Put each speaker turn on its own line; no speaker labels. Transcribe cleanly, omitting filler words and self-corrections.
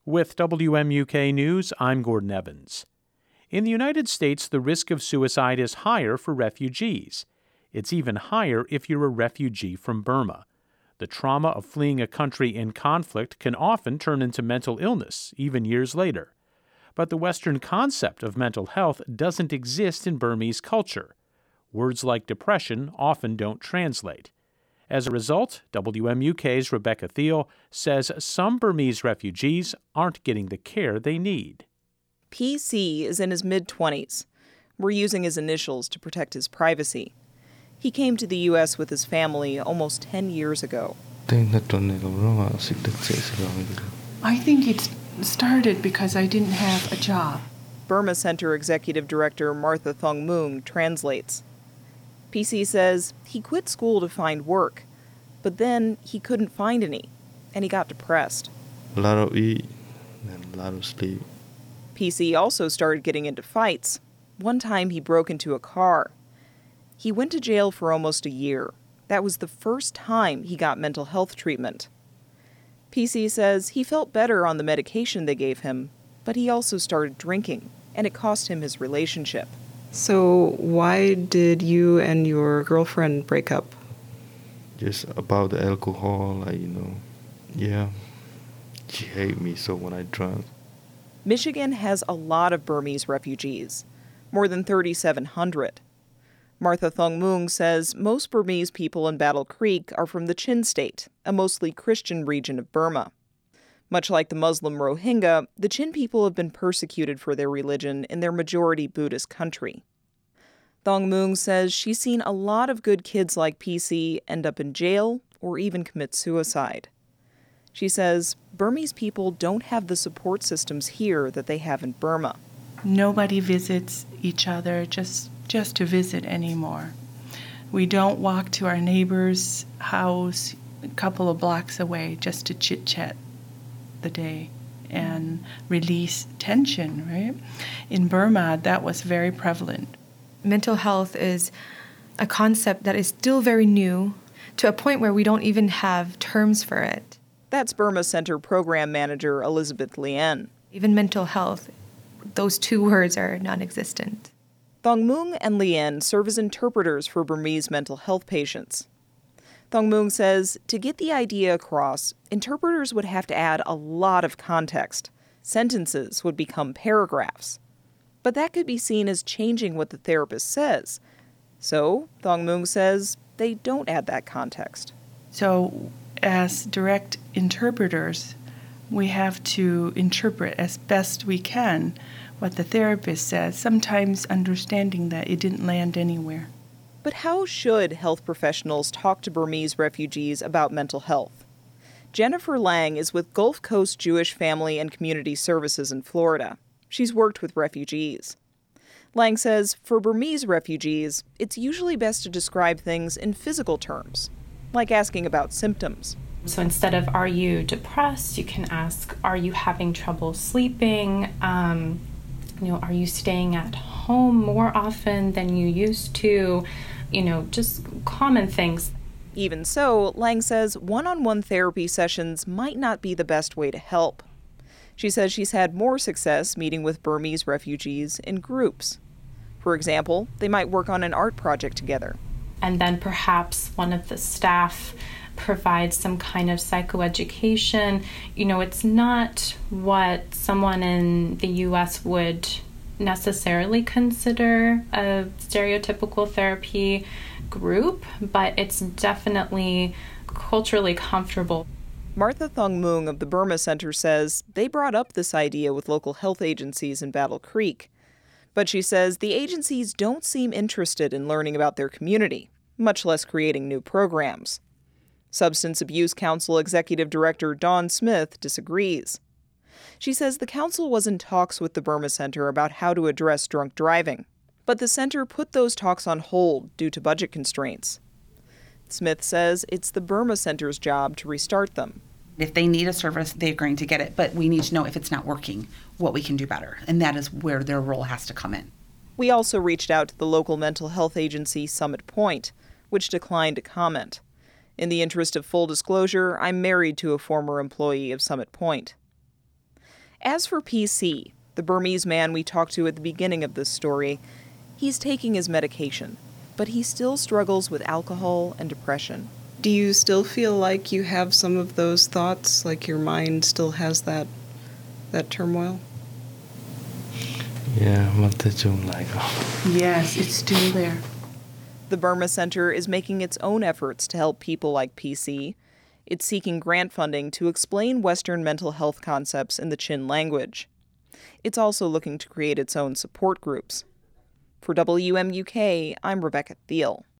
With WMUK News, I'm Gordon Evans. In the United States, the risk of suicide is higher for refugees. It's even higher if you're a refugee from Burma. The trauma of fleeing a country in conflict can often turn into mental illness, even years later. But the Western concept of mental health doesn't exist in Burmese culture. Words like depression often don't translate. As a result, WMUK's Rebecca Thiel says some Burmese refugees aren't getting the care they need.
PC is in his mid-20s. We're using his initials to protect his privacy. He came to the U.S. with his family almost 10 years ago.
I
think it started because I didn't have a job.
Burma Center Executive Director Martha Thongmung translates. PC says he quit school to find work, but then he couldn't find any, and he got depressed.
A lot of eat and a lot of sleep.
PC also started getting into fights. One time he broke into a car. He went to jail for almost a year. That was the first time he got mental health treatment. PC says he felt better on the medication they gave him, but he also started drinking, and it cost him his relationship.
So why did you and your girlfriend break up?
Just about the alcohol, she hated me so when I drank.
Michigan has a lot of Burmese refugees, more than 3,700. Martha Thongmung says most Burmese people in Battle Creek are from the Chin State, a mostly Christian region of Burma. Much like the Muslim Rohingya, the Chin people have been persecuted for their religion in their majority Buddhist country. Thongmung says she's seen a lot of good kids like PC end up in jail or even commit suicide. She says Burmese people don't have the support systems here that they have in Burma.
Nobody visits each other just to visit anymore. We don't walk to our neighbor's house a couple of blocks away just to chit-chat the day and release tension, right? In Burma, that was very prevalent.
Mental health is a concept that is still very new, to a point where we don't even have terms for it.
That's Burma Center Program Manager Elizabeth Lien.
Even mental health, those two words are non-existent.
Thongmung and Lien serve as interpreters for Burmese mental health patients. Thongmung says to get the idea across, interpreters would have to add a lot of context. Sentences would become paragraphs. But that could be seen as changing what the therapist says. So, Thongmung says they don't add that context.
So, as direct interpreters, we have to interpret as best we can what the therapist says, sometimes understanding that it didn't land anywhere.
But how should health professionals talk to Burmese refugees about mental health? Jennifer Lang is with Gulf Coast Jewish Family and Community Services in Florida. She's worked with refugees. Lang says for Burmese refugees, it's usually best to describe things in physical terms, like asking about symptoms.
So instead of, are you depressed, you can ask, are you having trouble sleeping? Are you staying at home more often than you used to? Just common things.
Even so, Lang says one-on-one therapy sessions might not be the best way to help. She says she's had more success meeting with Burmese refugees in groups. For example, they might work on an art project together.
And then perhaps one of the staff provides some kind of psychoeducation. It's not what someone in the U.S. would necessarily consider a stereotypical therapy group, but it's definitely culturally comfortable.
Martha Thongmung of the Burma Center says they brought up this idea with local health agencies in Battle Creek. But she says the agencies don't seem interested in learning about their community, much less creating new programs. Substance Abuse Council Executive Director Dawn Smith disagrees. She says the council was in talks with the Burma Center about how to address drunk driving, but the center put those talks on hold due to budget constraints. Smith says it's the Burma Center's job to restart them.
If they need a service, they're going to get it, but we need to know if it's not working, what we can do better, and that is where their role has to come in.
We also reached out to the local mental health agency Summit Point, which declined to comment. In the interest of full disclosure, I'm married to a former employee of Summit Point. As for PC, the Burmese man we talked to at the beginning of this story, he's taking his medication, but he still struggles with alcohol and depression.
Do you still feel like you have some of those thoughts, like your mind still has that turmoil?
Yeah, but nói chung like
Yes, it's still there.
The Burma Center is making its own efforts to help people like PC. It's seeking grant funding to explain Western mental health concepts in the Chin language. It's also looking to create its own support groups. For WMUK, I'm Rebecca Thiel.